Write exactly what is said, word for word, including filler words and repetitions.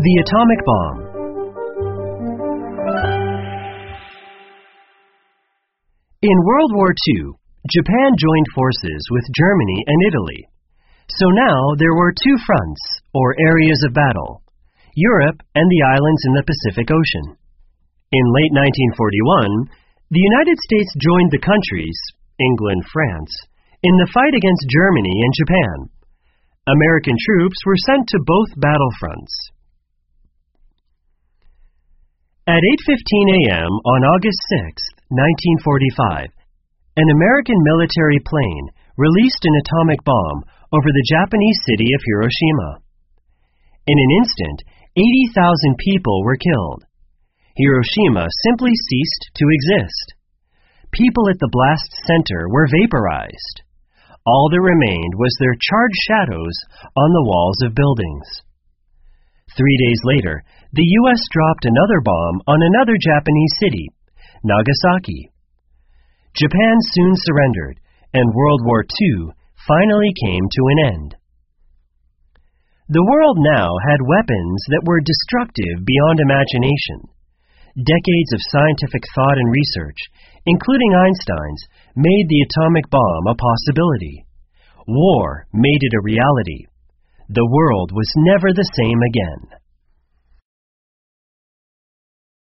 The atomic bomb. In World War Two, Japan joined forces with Germany and Italy. So now there were two fronts, or areas of battle, Europe and the islands in the Pacific Ocean. In late nineteen forty-one, the United States joined the countries, England, France, in the fight against Germany and Japan. American troops were sent to both battlefronts. At eight fifteen a m on August sixth, nineteen forty-five, an American military plane released an atomic bomb over the Japanese city of Hiroshima. In an instant, eighty thousand people were killed. Hiroshima simply ceased to exist. People at the blast center were vaporized. All that remained was their charred shadows on the walls of buildings. Three days later, the U S dropped another bomb on another Japanese city, Nagasaki. Japan soon surrendered, and World War Two finally came to an end. The world now had weapons that were destructive beyond imagination. Decades of scientific thought and research, including Einstein's, made the atomic bomb a possibility. War made it a reality. The world was never the same again.